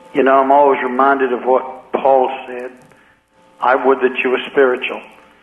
You know, I'm always reminded of what Paul said. I would that you were spiritual.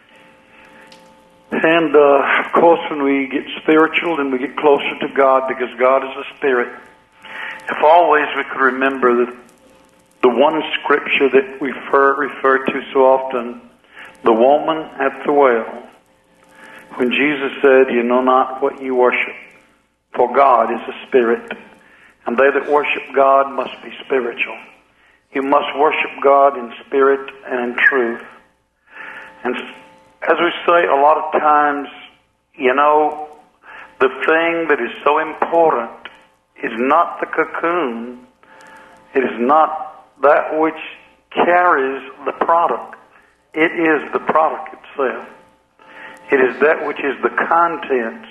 And, of course, when we get spiritual, then we get closer to God because God is a spirit. If always we could remember that the one scripture that we refer to so often, the woman at the well, when Jesus said, you know not what you worship, for God is a spirit, and they that worship God must be spiritual. You must worship God in spirit and in truth. And as we say a lot of times, you know, the thing that is so important is not the cocoon. It is not that which carries the product. It is the product itself. It is that which is the contents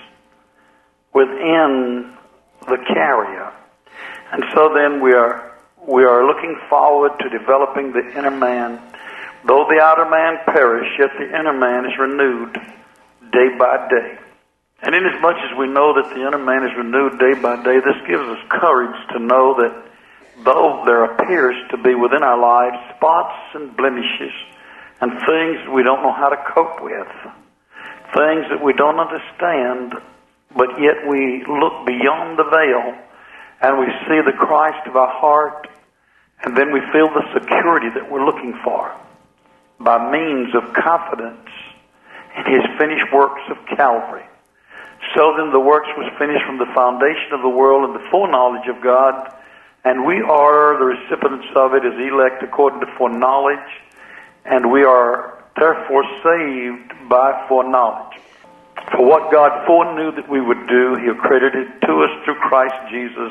within the carrier. And so then we are looking forward to developing the inner man. Though the outer man perish, yet the inner man is renewed day by day. And inasmuch as we know that the inner man is renewed day by day, this gives us courage to know that though there appears to be within our lives spots and blemishes and things we don't know how to cope with, things that we don't understand, but yet we look beyond the veil and we see the Christ of our heart, and then we feel the security that we're looking for by means of confidence in His finished works of Calvary. So then the works was finished from the foundation of the world and the foreknowledge of God, and we are the recipients of it as elect according to foreknowledge, and we are therefore saved by foreknowledge. For what God foreknew that we would do, He accredited to us through Christ Jesus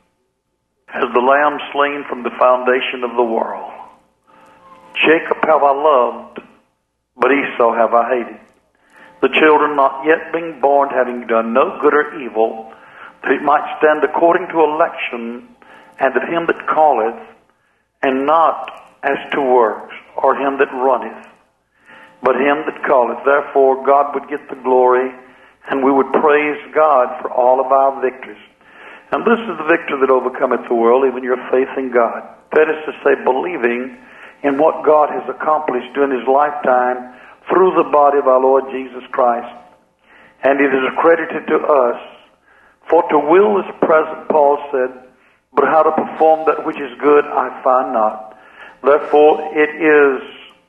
as the Lamb slain from the foundation of the world. Jacob have I loved, but Esau have I hated. The children not yet being born, having done no good or evil, that it might stand according to election, and of him that calleth, and not as to works, or him that runneth, but him that calleth. Therefore God would get the glory, and we would praise God for all of our victories. And this is the victory that overcometh the world, even your faith in God. That is to say, believing in what God has accomplished during His lifetime through the body of our Lord Jesus Christ. And it is accredited to us. For to will is present, Paul said, but how to perform that which is good I find not. Therefore it is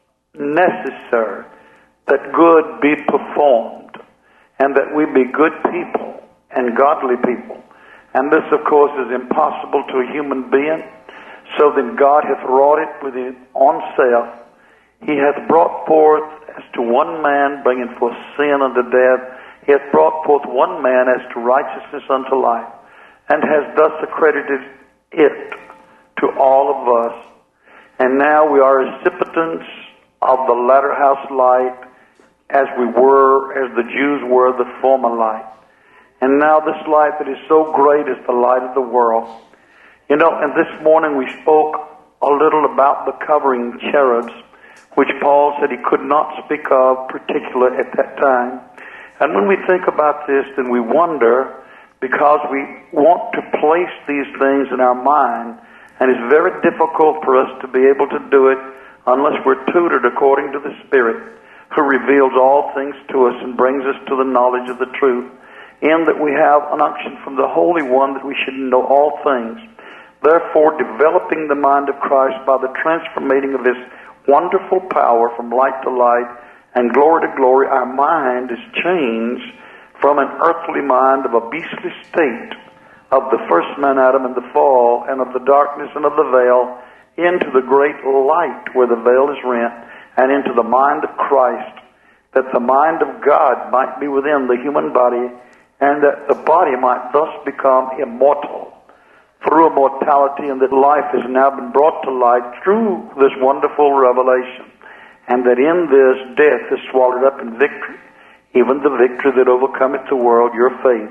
necessary that good be performed, and that we be good people and godly people. And this, of course, is impossible to a human being. So then God hath wrought it with His own self. He hath brought forth as to one man, bringing forth sin unto death. He hath brought forth one man as to righteousness unto life, and has thus accredited it to all of us. And now we are recipients of the latter house light, as the Jews were the former light. And now this light that is so great is the light of the world. You know, and this morning we spoke a little about the covering cherubs, which Paul said he could not speak of particularly at that time. And when we think about this, then we wonder, because we want to place these things in our mind, and it's very difficult for us to be able to do it unless we're tutored according to the Spirit, who reveals all things to us and brings us to the knowledge of the truth, in that we have an unction from the Holy One that we should know all things. Therefore, developing the mind of Christ by the transformating of His wonderful power from light to light and glory to glory, our mind is changed from an earthly mind of a beastly state of the first man Adam and the fall, and of the darkness and of the veil, into the great light where the veil is rent, and into the mind of Christ, that the mind of God might be within the human body, and that the body might thus become immortal through immortality, and that life has now been brought to light through this wonderful revelation, and that in this death is swallowed up in victory, even the victory that overcometh the world, your faith.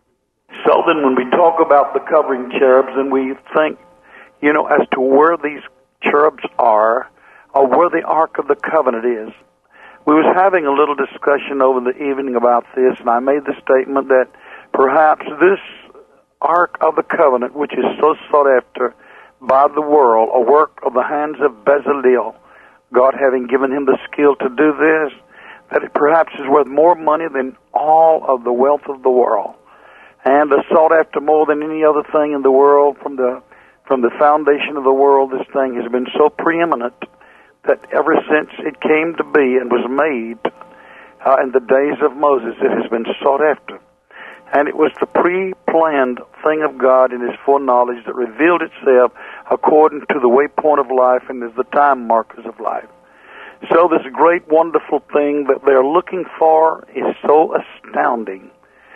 So then when we talk about the covering cherubs, and we think, you know, as to where these cherubs are, or where the Ark of the Covenant is. We was having a little discussion over the evening about this, and I made the statement that perhaps this Ark of the Covenant, which is so sought after by the world, a work of the hands of Bezalel, God having given him the skill to do this, that it perhaps is worth more money than all of the wealth of the world, and is sought after more than any other thing in the world. From the foundation of the world, this thing has been so preeminent that ever since it came to be and was made in the days of Moses, it has been sought after. And it was the pre-planned thing of God in His foreknowledge that revealed itself according to the waypoint of life and as the time markers of life. So this great, wonderful thing that they're looking for is so astounding.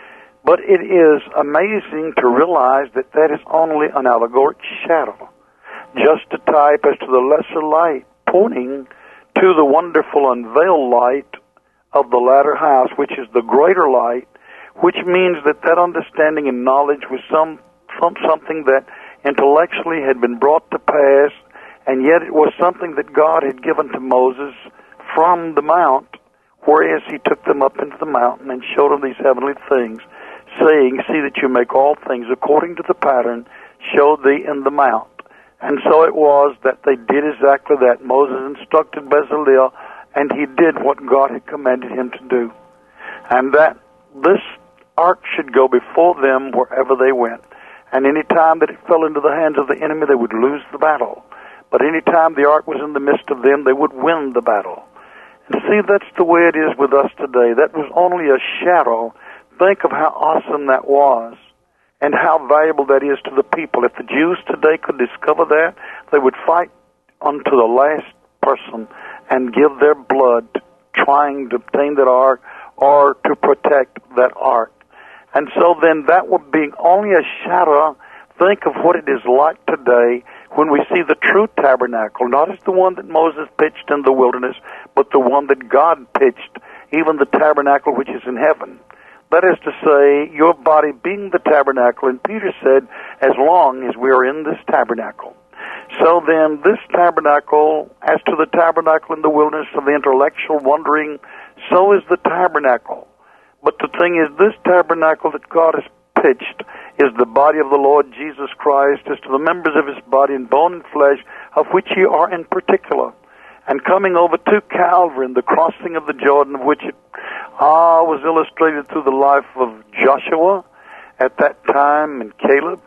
But it is amazing to realize that that is only an allegoric shadow, just a type as to the lesser light, pointing to the wonderful unveiled light of the latter house, which is the greater light, which means that that understanding and knowledge was something that intellectually had been brought to pass, and yet it was something that God had given to Moses from the mount, whereas He took them up into the mountain and showed them these heavenly things, saying, "See that you make all things according to the pattern showed thee in the mount." And so it was that they did exactly that. Moses instructed Bezalel, and he did what God had commanded him to do. And that this ark should go before them wherever they went. And any time that it fell into the hands of the enemy, they would lose the battle. But any time the ark was in the midst of them, they would win the battle. And see, that's the way it is with us today. That was only a shadow. Think of how awesome that was and how valuable that is to the people. If the Jews today could discover that, they would fight unto the last person and give their blood trying to obtain that ark or to protect that ark. And so then that would be only a shadow. Think of what it is like today when we see the true tabernacle, not as the one that Moses pitched in the wilderness, but the one that God pitched, even the tabernacle which is in heaven. That is to say, your body being the tabernacle, and Peter said, as long as we are in this tabernacle. So then, this tabernacle, as to the tabernacle in the wilderness of the intellectual wondering, so is the tabernacle. But the thing is, this tabernacle that God has pitched is the body of the Lord Jesus Christ, as to the members of His body in bone and flesh, of which ye are in particular. And coming over to Calvary and the crossing of the Jordan, of which it was illustrated through the life of Joshua at that time, and Caleb,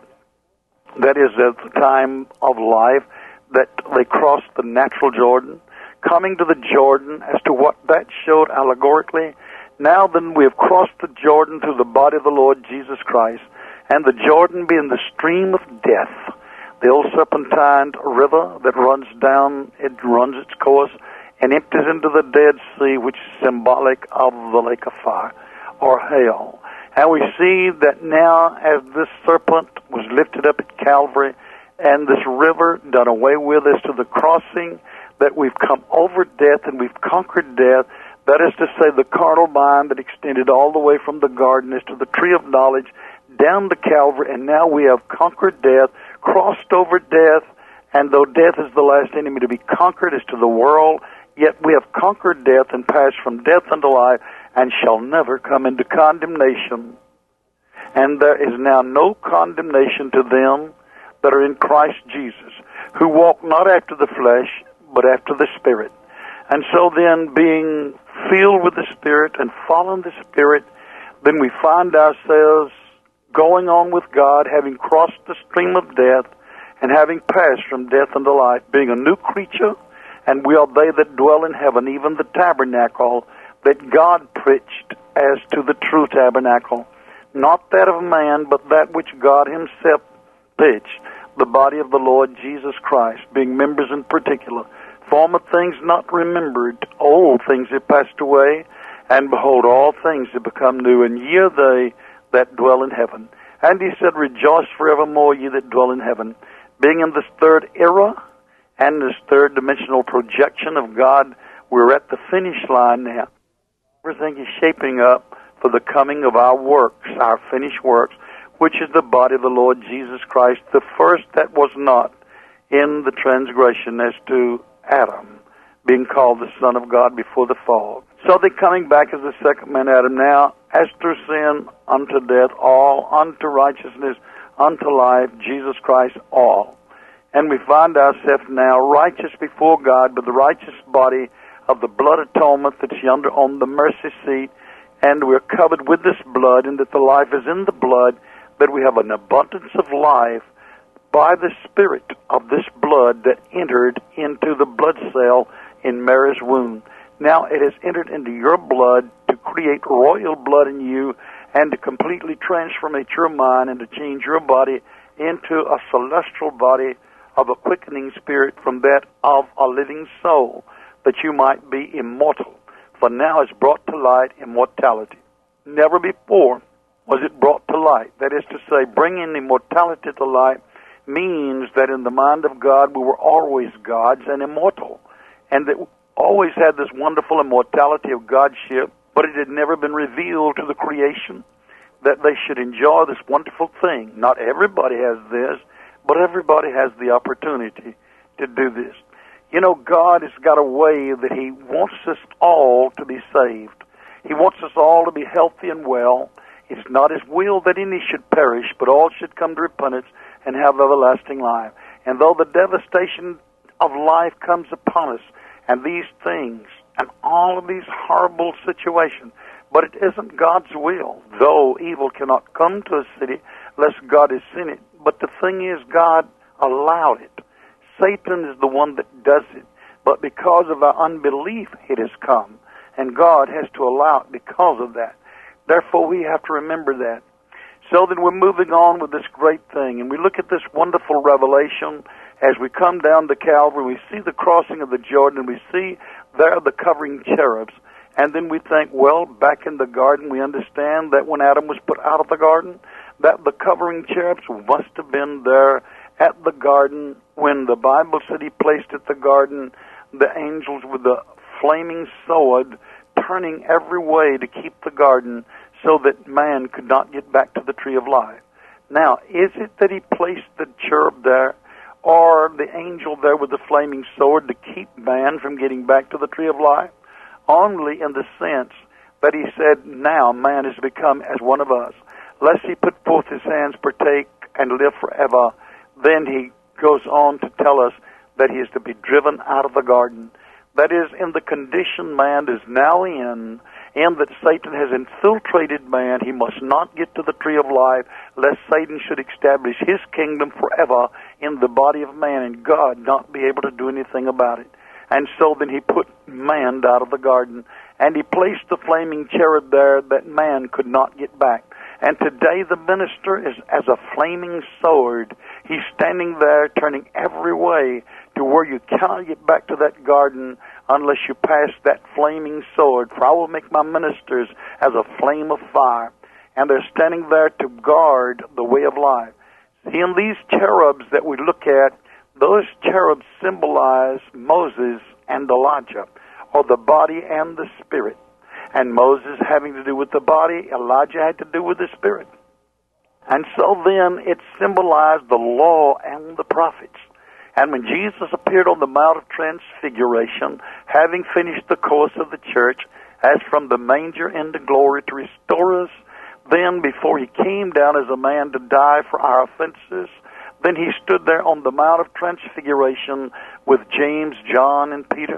that is at the time of life, that they crossed the natural Jordan, coming to the Jordan as to what that showed allegorically. Now then we have crossed the Jordan through the body of the Lord Jesus Christ, and the Jordan being the stream of death, the old serpentine river that runs down, it runs its course and empties into the Dead Sea, which is symbolic of the lake of fire, or hell. And we see that now, as this serpent was lifted up at Calvary, and this river done away with as to the crossing, that we've come over death and we've conquered death. That is to say, the carnal mind that extended all the way from the garden as to the tree of knowledge, down to Calvary, and now we have conquered death, crossed over death, and though death is the last enemy to be conquered as to the world, yet we have conquered death and passed from death unto life, and shall never come into condemnation. And there is now no condemnation to them that are in Christ Jesus, who walk not after the flesh, but after the Spirit. And so then, being filled with the Spirit and following the Spirit, then we find ourselves going on with God, having crossed the stream of death, and having passed from death unto life, being a new creature, and we are they that dwell in heaven, even the tabernacle that God pitched as to the true tabernacle, not that of man, but that which God Himself pitched, the body of the Lord Jesus Christ, being members in particular. Former things not remembered, old things have passed away, and behold, all things have become new, and ye are they that dwell in heaven. And He said, rejoice forevermore, ye that dwell in heaven. Being in this third era, and this third dimensional projection of God, we're at the finish line now. Everything is shaping up for the coming of our works, our finished works, which is the body of the Lord Jesus Christ, the first that was not in the transgression as to Adam, being called the Son of God before the fall. So they're coming back as the second man Adam now, as through sin unto death, all, unto righteousness, unto life, Jesus Christ, all. And we find ourselves now righteous before God with the righteous body of the blood atonement that's yonder on the mercy seat. And we're covered with this blood, and that the life is in the blood, that we have an abundance of life by the Spirit of this blood that entered into the blood cell in Mary's womb. Now it has entered into your blood to create royal blood in you and to completely transformate your mind and to change your body into a celestial body of a quickening spirit from that of a living soul, that you might be immortal. For now is brought to light immortality. Never before was it brought to light. That is to say, bringing immortality to light means that in the mind of God we were always gods and immortal, and that we always had this wonderful immortality of Godship, but it had never been revealed to the creation that they should enjoy this wonderful thing. Not everybody has this, but everybody has the opportunity to do this. You know, God has got a way that He wants us all to be saved. He wants us all to be healthy and well. It's not His will that any should perish, but all should come to repentance and have everlasting life. And though the devastation of life comes upon us, and these things, and all of these horrible situations, but it isn't God's will, though evil cannot come to a city lest God has seen it. But the thing is, God allowed it. Satan is the one that does it. But because of our unbelief, it has come. And God has to allow it because of that. Therefore, we have to remember that. So then we're moving on with this great thing. And we look at this wonderful revelation as we come down to Calvary. We see the crossing of the Jordan, and we see there the covering cherubs. And then we think, well, back in the garden, we understand that when Adam was put out of the garden, that the covering cherubs must have been there at the garden when the Bible said He placed at the garden the angels with the flaming sword turning every way to keep the garden so that man could not get back to the tree of life. Now, is it that He placed the cherub there or the angel there with the flaming sword to keep man from getting back to the tree of life? Only in the sense that He said, now man has become as one of us. Lest he put forth his hands, partake, and live forever. Then He goes on to tell us that he is to be driven out of the garden. That is, in the condition man is now in that Satan has infiltrated man, he must not get to the tree of life, lest Satan should establish his kingdom forever in the body of man, and God not be able to do anything about it. And so then He put man out of the garden, and He placed the flaming cherub there that man could not get back. And today the minister is as a flaming sword. He's standing there turning every way to where you cannot get back to that garden unless you pass that flaming sword. For I will make my ministers as a flame of fire. And they're standing there to guard the way of life. See, in these cherubs that we look at, those cherubs symbolize Moses and Elijah, or the body and the spirit. And Moses having to do with the body, Elijah had to do with the spirit. And so then it symbolized the law and the prophets. And when Jesus appeared on the Mount of Transfiguration, having finished the course of the church, as from the manger into glory to restore us, then before He came down as a man to die for our offenses, then He stood there on the Mount of Transfiguration with James, John, and Peter.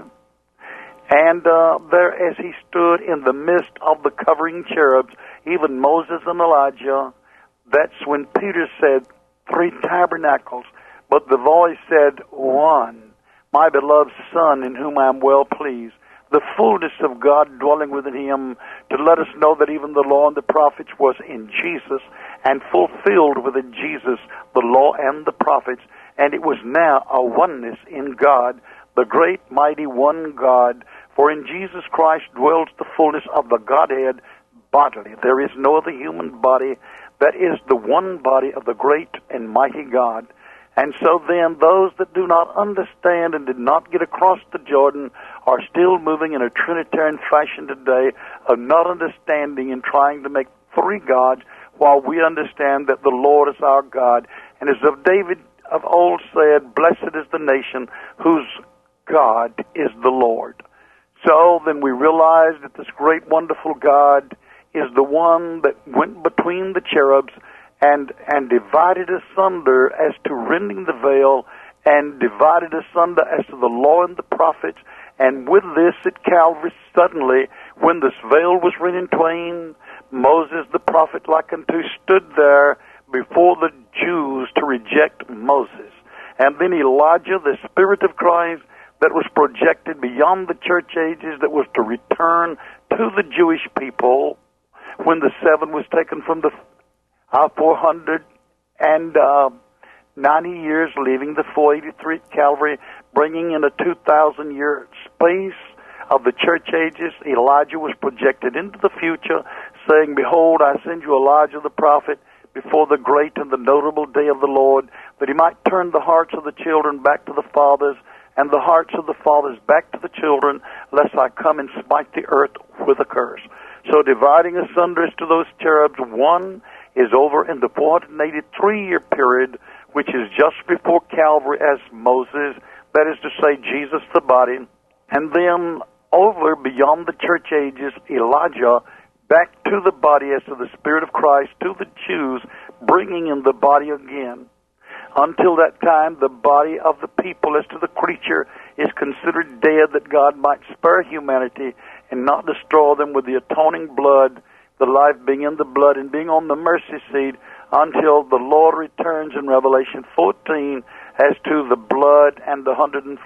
And there as He stood in the midst of the covering cherubs, even Moses and Elijah, that's when Peter said, 3 tabernacles. But the voice said, 1, my beloved Son, in whom I am well pleased. The fullness of God dwelling within Him to let us know that even the law and the prophets was in Jesus, and fulfilled within Jesus the law and the prophets. And it was now a oneness in God, the great mighty one God. For in Jesus Christ dwells the fullness of the Godhead bodily. There is no other human body that is the one body of the great and mighty God. And so then those that do not understand and did not get across the Jordan are still moving in a Trinitarian fashion today of not understanding and trying to make 3 gods, while we understand that the Lord is our God. And as of David of old said, blessed is the nation whose God is the Lord. So then we realize that this great wonderful God is the one that went between the cherubs and divided asunder as to rending the veil and divided asunder as to the law and the prophets. And with this at Calvary, suddenly, when this veil was rent in twain, Moses the prophet like unto stood there before the Jews to reject Moses. And then Elijah, the Spirit of Christ, that was projected beyond the church ages, that was to return to the Jewish people when the 7 was taken from the 490 years, leaving the 483 at Calvary, bringing in a 2,000-year space of the church ages. Elijah was projected into the future, saying, Behold, I send you Elijah the prophet before the great and the notable day of the Lord, that he might turn the hearts of the children back to the fathers, and the hearts of the fathers back to the children, lest I come and smite the earth with a curse. So dividing asunder as to those cherubs, one is over in the 483-year period, which is just before Calvary as Moses, that is to say, Jesus the body, and then over beyond the church ages, Elijah, back to the body as to the Spirit of Christ, to the Jews, bringing in the body again. Until that time, the body of the people as to the creature is considered dead, that God might spare humanity and not destroy them with the atoning blood, the life being in the blood and being on the mercy seat, until the Lord returns in Revelation 14 as to the blood and the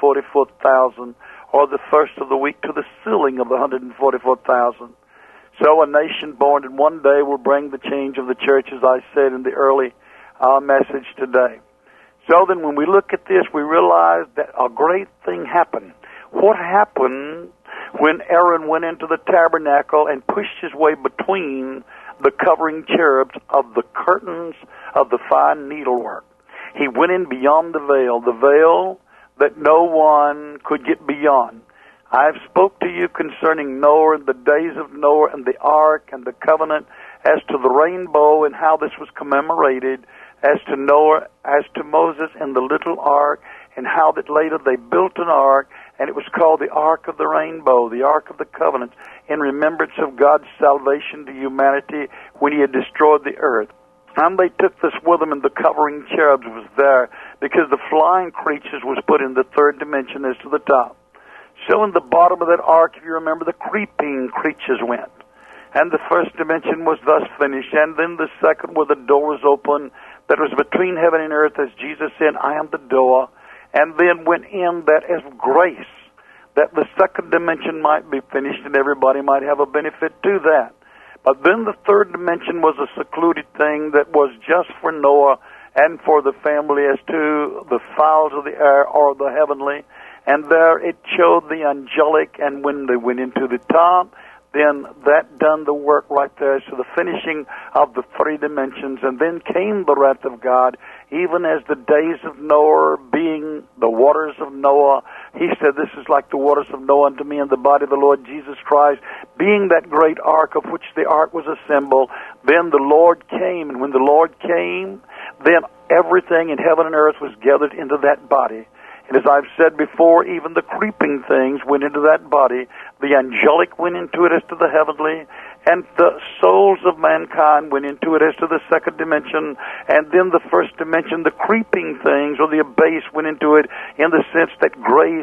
144,000, or the first of the week to the sealing of the 144,000. So a nation born in one day will bring the change of the church, as I said in the early message today. So then when we look at this, we realize that a great thing happened. What happened when Aaron went into the tabernacle and pushed his way between the covering cherubs of the curtains of the fine needlework? He went in beyond the veil that no one could get beyond. I have spoke to you concerning Noah and the days of Noah and the ark and the covenant, as to the rainbow and how this was commemorated, as to Noah, as to Moses and the little ark, and how that later they built an ark, and it was called the Ark of the Rainbow, the Ark of the Covenant, in remembrance of God's salvation to humanity when he had destroyed the earth. And they took this with them, and the covering cherubs was there, because the flying creatures was put in the third dimension as to the top. So in the bottom of that ark, if you remember, the creeping creatures went. And the first dimension was thus finished. And then the second, where the door was open, that was between heaven and earth, as Jesus said, I am the door. And then went in that as grace, that the second dimension might be finished and everybody might have a benefit to that. But then the third dimension was a secluded thing that was just for Noah and for the family, as to the fowls of the air or the heavenly. And there it showed the angelic, and when they went into the top, then that done the work right there. So the finishing of the three dimensions. And then came the wrath of God, even as the days of Noah, being the waters of Noah. He said, this is like the waters of Noah unto me, and the body of the Lord Jesus Christ, being that great ark of which the ark was a symbol. Then the Lord came, and when the Lord came, then everything in heaven and earth was gathered into that body. And as I've said before, even the creeping things went into that body. The angelic went into it as to the heavenly, and the souls of mankind went into it as to the second dimension. And then the first dimension, the creeping things, or the abase, went into it in the sense that grace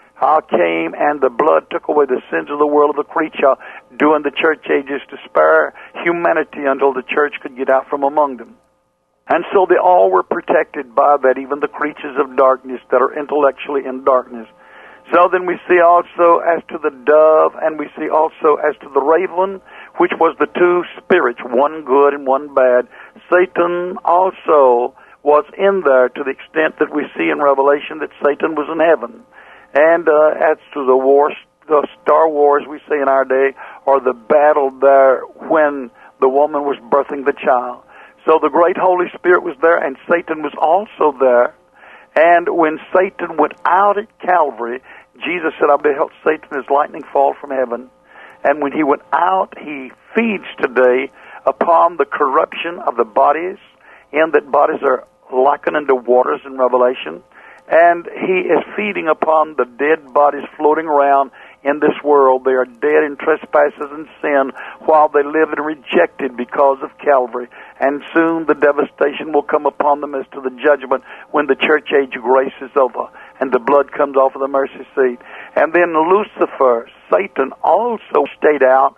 came, and the blood took away the sins of the world of the creature during the church ages, to spare humanity until the church could get out from among them. And so they all were protected by that, even the creatures of darkness that are intellectually in darkness. So then we see also as to the dove, and we see also as to the raven, which was the two spirits, one good and one bad. Satan also was in there, to the extent that we see in Revelation that Satan was in heaven. And as to the Star Wars, we say in our day, or the battle there when the woman was birthing the child. So the great Holy Spirit was there, and Satan was also there. And when Satan went out at Calvary, Jesus said, I beheld Satan as lightning fall from heaven. And when he went out, he feeds today upon the corruption of the bodies, in that bodies are likened unto waters in Revelation. And he is feeding upon the dead bodies floating around in this world. They are dead in trespasses and sin while they live and rejected because of Calvary. And soon the devastation will come upon them as to the judgment when the church age grace is over and the blood comes off of the mercy seat. And then Lucifer, Satan, also stayed out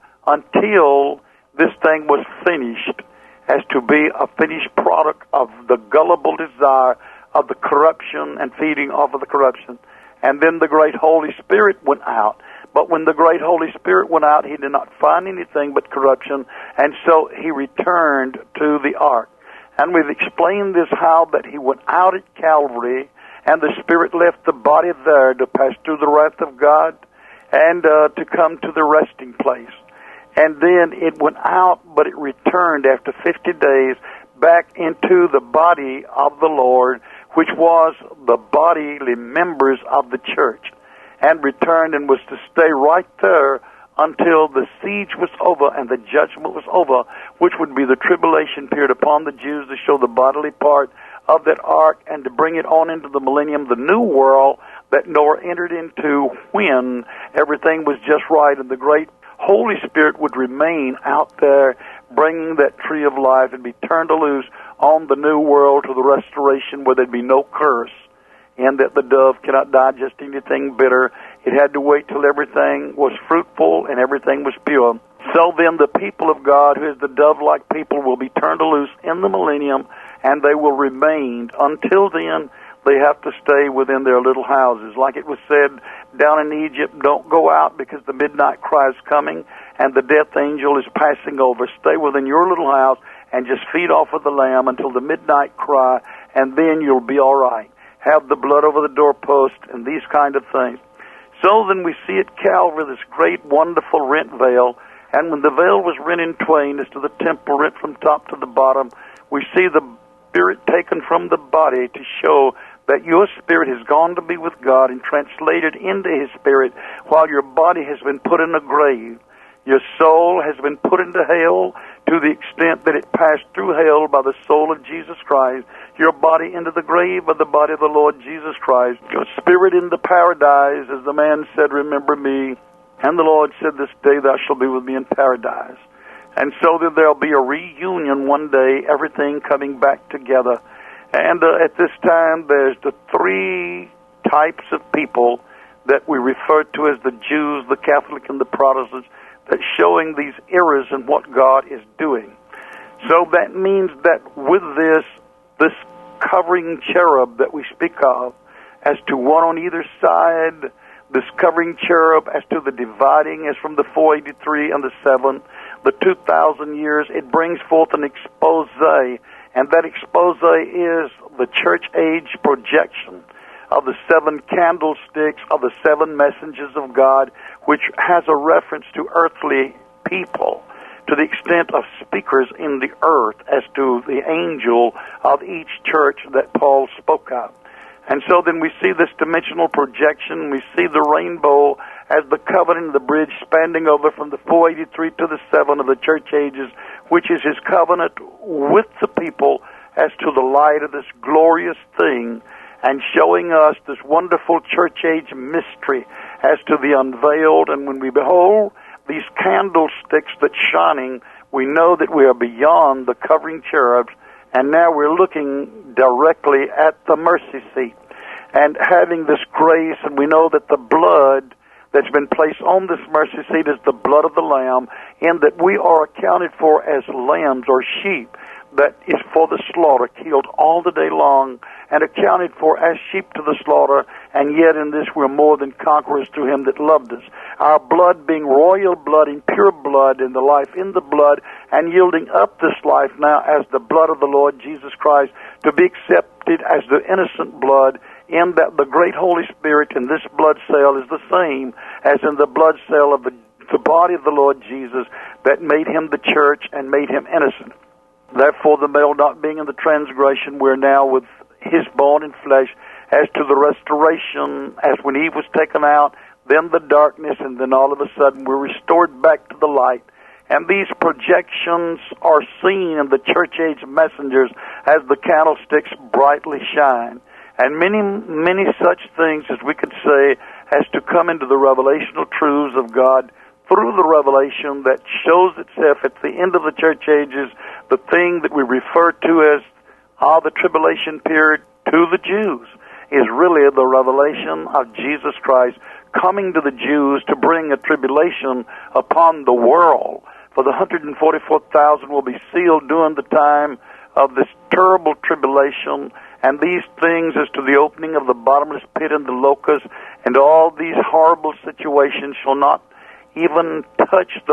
until this thing was finished, as to be a finished product of the gullible desire of the corruption and feeding off of the corruption. And then the great Holy Spirit went out. But when the great Holy Spirit went out, he did not find anything but corruption, and so he returned to the ark. And we've explained this, how that he went out at Calvary, and the Spirit left the body there to pass through the wrath of God and to come to the resting place. And then it went out, but it returned after 50 days back into the body of the Lord, which was the bodily members of the church, and returned and was to stay right there until the siege was over and the judgment was over, which would be the tribulation period upon the Jews to show the bodily part of that ark and to bring it on into the millennium, the new world that Noah entered into when everything was just right, and the great Holy Spirit would remain out there bringing that tree of life and be turned loose on the new world to the restoration where there'd be no curse, and that the dove cannot digest anything bitter. It had to wait till everything was fruitful and everything was pure. So then the people of God, who is the dove-like people, will be turned loose in the millennium, and they will remain. Until then, they have to stay within their little houses. Like it was said down in Egypt, don't go out because the midnight cry is coming and the death angel is passing over. Stay within your little house and just feed off of the lamb until the midnight cry, and then you'll be all right. Have the blood over the doorpost and these kind of things. So then we see at Calvary this great, wonderful rent veil, and when the veil was rent in twain as to the temple, rent from top to the bottom, we see the spirit taken from the body to show that your spirit has gone to be with God and translated into his spirit, while your body has been put in a grave. Your soul has been put into hell to the extent that it passed through hell by the soul of Jesus Christ. Your body into the grave by the body of the Lord Jesus Christ. Your spirit into paradise, as the man said, remember me. And the Lord said, this day thou shalt be with me in paradise. And so that there'll be a reunion one day, everything coming back together. And at this time, there's the three types of people that we refer to as the Jews, the Catholic, and the Protestants, that's showing these errors in what God is doing. So that means that with this covering cherub that we speak of, as to one on either side, this covering cherub as to the dividing, as from the 483 and the 7, the 2,000 years, it brings forth an expose, and that expose is the church age projection of the 7 candlesticks of the 7 messengers of God, which has a reference to earthly people, to the extent of speakers in the earth as to the angel of each church that Paul spoke of. And so then we see this dimensional projection. We see the rainbow as the covenant of the bridge spanning over from the 483 to the 7 of the church ages, which is his covenant with the people as to the light of this glorious thing, and showing us this wonderful church age mystery as to the unveiled. And when we behold these candlesticks that's shining, we know that we are beyond the covering cherubs, and now we're looking directly at the mercy seat and having this grace. And we know that the blood that's been placed on this mercy seat is the blood of the Lamb, in that we are accounted for as lambs or sheep that is for the slaughter, killed all the day long, and accounted for as sheep to the slaughter, and yet in this we're more than conquerors through him that loved us. Our blood being royal blood and pure blood, and the life in the blood, and yielding up this life now as the blood of the Lord Jesus Christ, to be accepted as the innocent blood, in that the great Holy Spirit in this blood cell is the same as in the blood cell of the body of the Lord Jesus that made him the church and made him innocent. Therefore, the male not being in the transgression, we're now with his bone and flesh as to the restoration, as when Eve was taken out, then the darkness, and then all of a sudden we're restored back to the light. And these projections are seen in the church age messengers as the candlesticks brightly shine. And many, many such things as we could say has to come into the revelational truths of God through the revelation that shows itself at the end of the church ages, the thing that we refer to as the tribulation period to the Jews is really the revelation of Jesus Christ coming to the Jews to bring a tribulation upon the world. For the 144,000 will be sealed during the time of this terrible tribulation, and these things as to the opening of the bottomless pit and the locust, and all these horrible situations shall not even touch the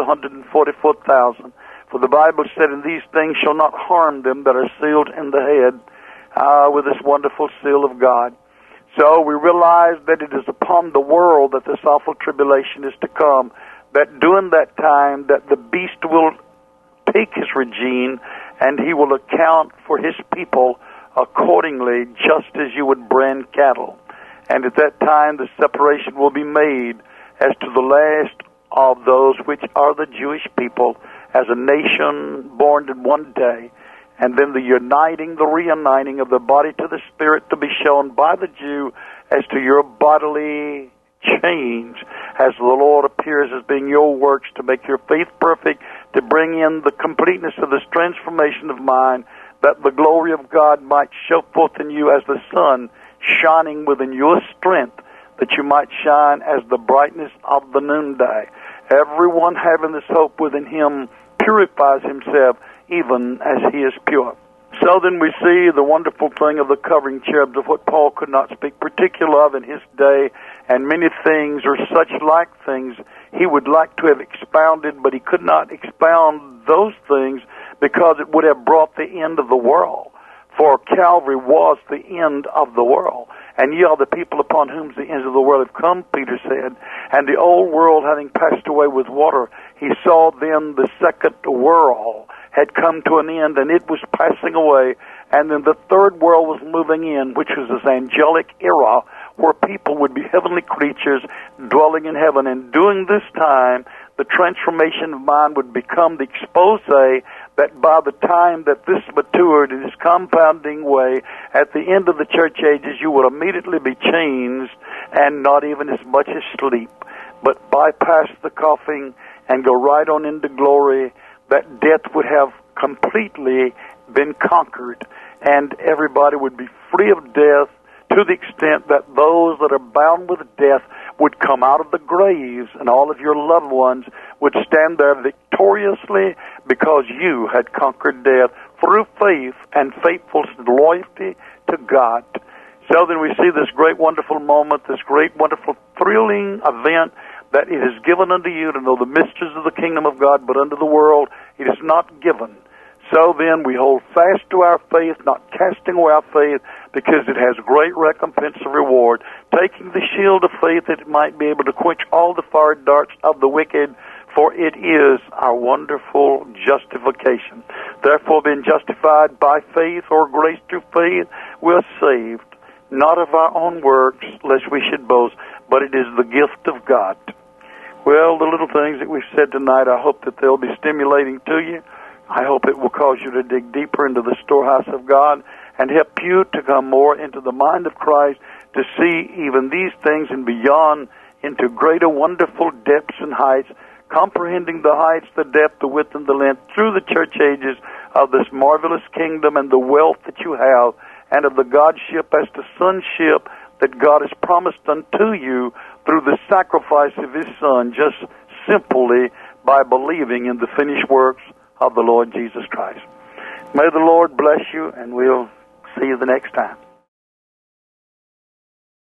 144,000. For the Bible said, and these things shall not harm them that are sealed in the head with this wonderful seal of God. So we realize that it is upon the world that this awful tribulation is to come, that during that time that the beast will take his regime and he will account for his people accordingly, just as you would brand cattle. And at that time the separation will be made as to the last of those which are the Jewish people as a nation born in one day, and then the reuniting of the body to the spirit to be shown by the Jew as to your bodily change as the Lord appears as being your works to make your faith perfect, to bring in the completeness of this transformation of mind, that the glory of God might show forth in you as the sun shining within your strength, that you might shine as the brightness of the noonday. Everyone having this hope within him purifies himself even as he is pure. So then we see the wonderful thing of the covering cherubs, of what Paul could not speak particular of in his day, and many things or such like things he would like to have expounded, but he could not expound those things because it would have brought the end of the world. For Calvary was the end of the world. And ye are the people upon whom the ends of the world have come, Peter said. And the old world having passed away with water, he saw then the second world had come to an end, and it was passing away. And then the third world was moving in, which was this angelic era where people would be heavenly creatures dwelling in heaven. And during this time, the transformation of mind would become the expose that by the time that this matured in this compounding way, at the end of the church ages, you would immediately be changed and not even as much as sleep, but bypass the coughing and go right on into glory, that death would have completely been conquered, and everybody would be free of death, to the extent that those that are bound with death would come out of the graves, and all of your loved ones would stand there victoriously because you had conquered death through faith and faithful loyalty to God. So then we see this great wonderful moment, this great wonderful thrilling event, that it is given unto you to know the mysteries of the kingdom of God, but unto the world it is not given. So then we hold fast to our faith, not casting away our faith, because it has great recompense and reward, taking the shield of faith that it might be able to quench all the fiery darts of the wicked, for it is our wonderful justification. Therefore, being justified by faith or grace through faith, we are saved, not of our own works, lest we should boast, but it is the gift of God. Well, the little things that we've said tonight, I hope that they'll be stimulating to you. I hope it will cause you to dig deeper into the storehouse of God and help you to come more into the mind of Christ, to see even these things and beyond into greater wonderful depths and heights, comprehending the heights, the depth, the width, and the length through the church ages of this marvelous kingdom and the wealth that you have, and of the Godship as the sonship that God has promised unto you through the sacrifice of His Son, just simply by believing in the finished works of the Lord Jesus Christ. May the Lord bless you, and we'll see you the next time.